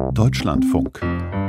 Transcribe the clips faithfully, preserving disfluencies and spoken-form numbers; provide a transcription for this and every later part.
Deutschlandfunk.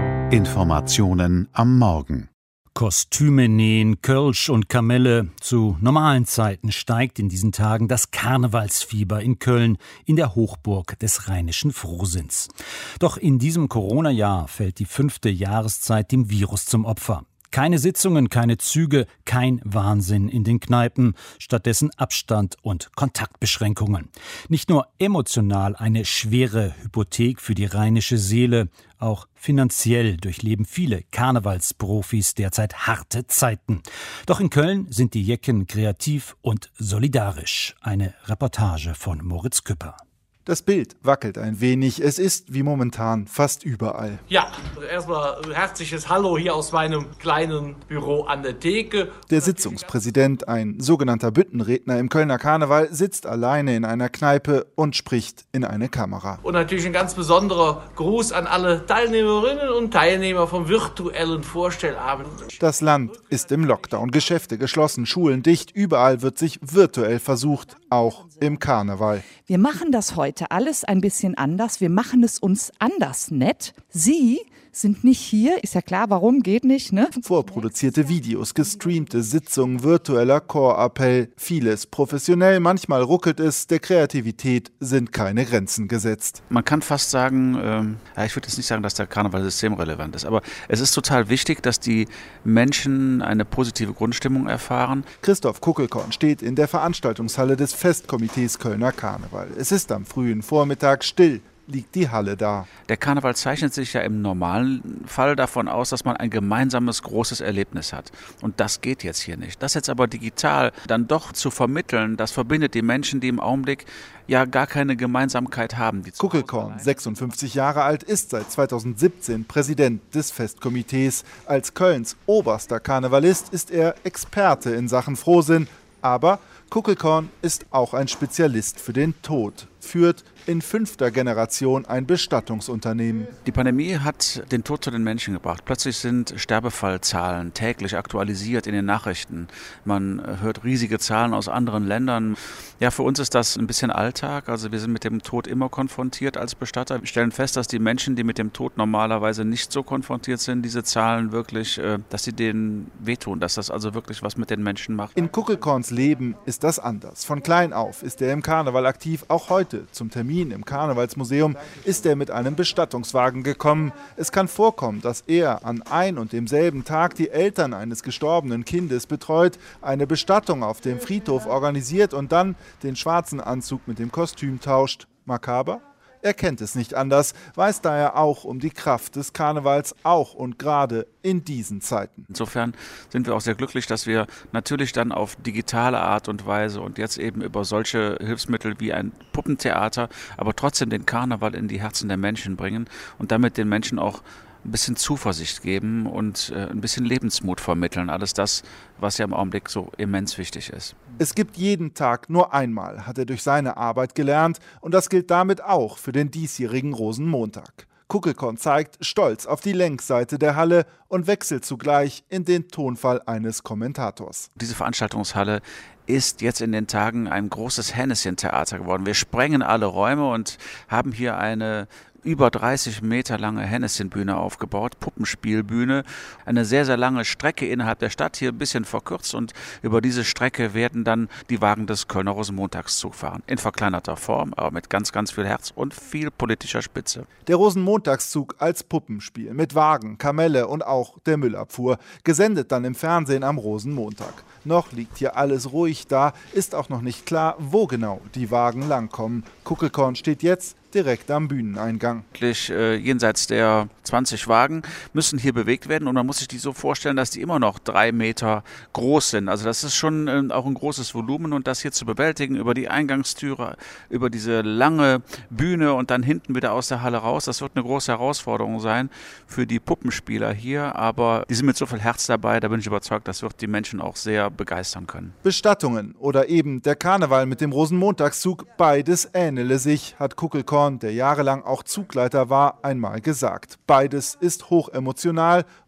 Informationen am Morgen. Kostüme nähen, Kölsch und Kamelle. Zu normalen Zeiten steigt in diesen Tagen das Karnevalsfieber in Köln, in der Hochburg des rheinischen Frohsinns. Doch in diesem Corona-Jahr fällt die fünfte Jahreszeit dem Virus zum Opfer. Keine Sitzungen, keine Züge, kein Wahnsinn in den Kneipen, stattdessen Abstand und Kontaktbeschränkungen. Nicht nur emotional eine schwere Hypothek für die rheinische Seele, auch finanziell durchleben viele Karnevalsprofis derzeit harte Zeiten. Doch in Köln sind die Jecken kreativ und solidarisch. Eine Reportage von Moritz Küpper. Das Bild wackelt ein wenig. Es ist wie momentan fast überall. Ja, erstmal ein herzliches Hallo hier aus meinem kleinen Büro an der Theke. Der Sitzungspräsident, ein sogenannter Büttenredner im Kölner Karneval, sitzt alleine in einer Kneipe und spricht in eine Kamera. Und natürlich ein ganz besonderer Gruß an alle Teilnehmerinnen und Teilnehmer vom virtuellen Vorstellabend. Das Land ist im Lockdown, Geschäfte geschlossen, Schulen dicht. Überall wird sich virtuell versucht, auch im Karneval. Wir machen das heute alles ein bisschen anders. Wir machen es uns anders nett. Sie sind nicht hier, ist ja klar, warum, geht nicht, ne? Vorproduzierte Videos, gestreamte Sitzungen, virtueller Chorappell, vieles professionell, manchmal ruckelt es, der Kreativität sind keine Grenzen gesetzt. Man kann fast sagen, ähm, ja, ich würde jetzt nicht sagen, dass der Karneval systemrelevant ist, aber es ist total wichtig, dass die Menschen eine positive Grundstimmung erfahren. Christoph Kuckelkorn steht in der Veranstaltungshalle des Festkomitees Kölner Karneval. Es ist am frühen Vormittag still. Liegt die Halle da. Der Karneval zeichnet sich ja im normalen Fall davon aus, dass man ein gemeinsames großes Erlebnis hat. Und das geht jetzt hier nicht. Das jetzt aber digital dann doch zu vermitteln, das verbindet die Menschen, die im Augenblick ja gar keine Gemeinsamkeit haben. Kuckelkorn, sechsundfünfzig Jahre alt, ist seit zweitausendsiebzehn Präsident des Festkomitees. Als Kölns oberster Karnevalist ist er Experte in Sachen Frohsinn. Aber Kuckelkorn ist auch ein Spezialist für den Tod, führt in fünfter Generation ein Bestattungsunternehmen. Die Pandemie hat den Tod zu den Menschen gebracht. Plötzlich sind Sterbefallzahlen täglich aktualisiert in den Nachrichten. Man hört riesige Zahlen aus anderen Ländern. Ja, für uns ist das ein bisschen Alltag. Also wir sind mit dem Tod immer konfrontiert als Bestatter. Wir stellen fest, dass die Menschen, die mit dem Tod normalerweise nicht so konfrontiert sind, diese Zahlen wirklich, dass sie denen wehtun, dass das also wirklich was mit den Menschen macht. In Kuckelkorns Leben ist das anders. Von klein auf ist er im Karneval aktiv. Auch heute zum Termin im Karnevalsmuseum ist er mit einem Bestattungswagen gekommen. Es kann vorkommen, dass er an ein und demselben Tag die Eltern eines gestorbenen Kindes betreut, eine Bestattung auf dem Friedhof organisiert und dann den schwarzen Anzug mit dem Kostüm tauscht. Makaber? Er kennt es nicht anders, weiß daher auch um die Kraft des Karnevals, auch und gerade in diesen Zeiten. Insofern sind wir auch sehr glücklich, dass wir natürlich dann auf digitale Art und Weise und jetzt eben über solche Hilfsmittel wie ein Puppentheater, aber trotzdem den Karneval in die Herzen der Menschen bringen und damit den Menschen auch ein bisschen Zuversicht geben und äh, ein bisschen Lebensmut vermitteln. Alles das, was ja im Augenblick so immens wichtig ist. Es gibt jeden Tag nur einmal, hat er durch seine Arbeit gelernt. Und das gilt damit auch für den diesjährigen Rosenmontag. Kuckelkorn zeigt stolz auf die Längsseite der Halle und wechselt zugleich in den Tonfall eines Kommentators. Diese Veranstaltungshalle ist jetzt in den Tagen ein großes Henneschen-Theater geworden. Wir sprengen alle Räume und haben hier eine über dreißig Meter lange Henneschen-Bühne aufgebaut, Puppenspielbühne, eine sehr, sehr lange Strecke innerhalb der Stadt, hier ein bisschen verkürzt und über diese Strecke werden dann die Wagen des Kölner Rosenmontagszug fahren. In verkleinerter Form, aber mit ganz, ganz viel Herz und viel politischer Spitze. Der Rosenmontagszug als Puppenspiel mit Wagen, Kamelle und auch der Müllabfuhr, gesendet dann im Fernsehen am Rosenmontag. Noch liegt hier alles ruhig da, ist auch noch nicht klar, wo genau die Wagen langkommen. Kuckelkorn steht jetzt direkt am Bühneneingang. Äh, jenseits der zwanzig Wagen müssen hier bewegt werden und man muss sich die so vorstellen, dass die immer noch drei Meter groß sind. Also das ist schon äh, auch ein großes Volumen und das hier zu bewältigen über die Eingangstüre, über diese lange Bühne und dann hinten wieder aus der Halle raus, das wird eine große Herausforderung sein für die Puppenspieler hier, aber die sind mit so viel Herz dabei, da bin ich überzeugt, das wird die Menschen auch sehr begeistern können. Bestattungen oder eben der Karneval mit dem Rosenmontagszug, beides ähnele sich, hat Kuckelkorn, der jahrelang auch Zugleiter war, einmal gesagt. Beides ist hochemotional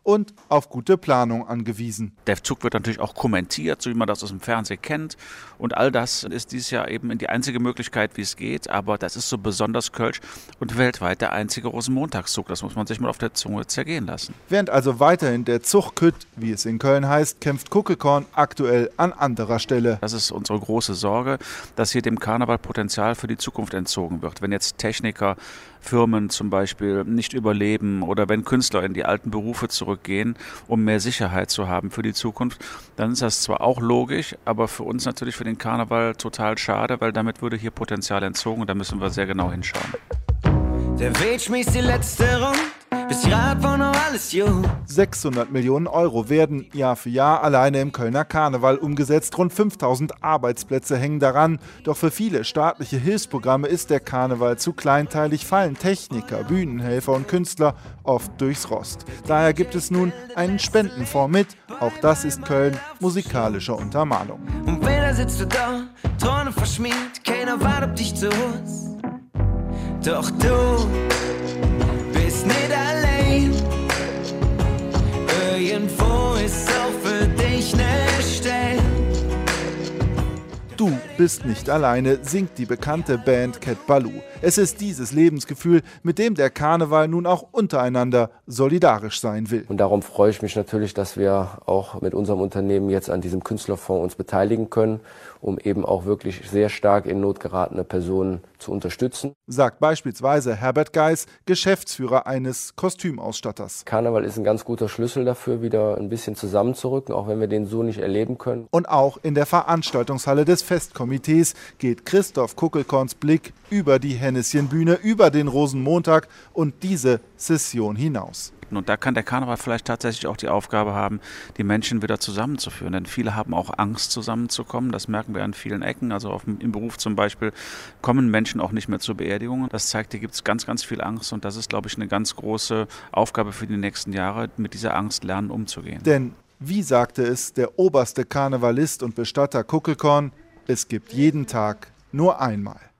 und auf gute Planung angewiesen. Der Zug wird natürlich auch kommentiert, so wie man das aus dem Fernsehen kennt. Und all das ist dieses Jahr eben die einzige Möglichkeit, wie es geht. Aber das ist so besonders Kölsch und weltweit der einzige Rosenmontagszug. Das muss man sich mal auf der Zunge zergehen lassen. Während also weiterhin der Zug Kütt, wie es in Köln heißt, kämpft Kuckelkorn aktuell an anderer Stelle. Das ist unsere große Sorge, dass hier dem Karneval Potenzial für die Zukunft entzogen wird. Wenn jetzt Techniker, Firmen zum Beispiel nicht überleben oder wenn Künstler in die alten Berufe zurückgehen, um mehr Sicherheit zu haben für die Zukunft, dann ist das zwar auch logisch, aber für uns natürlich für den Karneval total schade, weil damit würde hier Potenzial entzogen und da müssen wir sehr genau hinschauen. Der Weg schmiss die letzte Runde, bis grad war noch alles gut. sechshundert Millionen Euro werden Jahr für Jahr alleine im Kölner Karneval umgesetzt. Rund fünftausend Arbeitsplätze hängen daran. Doch für viele staatliche Hilfsprogramme ist der Karneval zu kleinteilig, fallen Techniker, Bühnenhelfer und Künstler oft durchs Rost. Daher gibt es nun einen Spendenfonds mit. Auch das ist Köln musikalischer Untermalung. Und wieder sitzt du da, Träume verschmiert, keiner wartet auf dich zu Hause. Doch du bist nicht allein. Irgendwo ist auch für dich ne Stelle. Du bist nicht alleine, singt die bekannte Band Cat Ballou. Es ist dieses Lebensgefühl, mit dem der Karneval nun auch untereinander solidarisch sein will. Und darum freue ich mich natürlich, dass wir auch mit unserem Unternehmen jetzt an diesem Künstlerfonds uns beteiligen können, um eben auch wirklich sehr stark in Not geratene Personen zu unterstützen. Sagt beispielsweise Herbert Geis, Geschäftsführer eines Kostümausstatters. Karneval ist ein ganz guter Schlüssel dafür, wieder ein bisschen zusammenzurücken, auch wenn wir den so nicht erleben können. Und auch in der Veranstaltungshalle des Festkomitees geht Christoph Kuckelkorns Blick über die Henneschenbühne, über den Rosenmontag und diese Session hinaus. Und da kann der Karneval vielleicht tatsächlich auch die Aufgabe haben, die Menschen wieder zusammenzuführen. Denn viele haben auch Angst, zusammenzukommen. Das merken wir an vielen Ecken. Also auf, im Beruf zum Beispiel kommen Menschen auch nicht mehr zur Beerdigung. Das zeigt, hier gibt es ganz, ganz viel Angst. Und das ist, glaube ich, eine ganz große Aufgabe für die nächsten Jahre, mit dieser Angst lernen umzugehen. Denn, wie sagte es der oberste Karnevalist und Bestatter Kuckelkorn, es gibt jeden Tag nur einmal.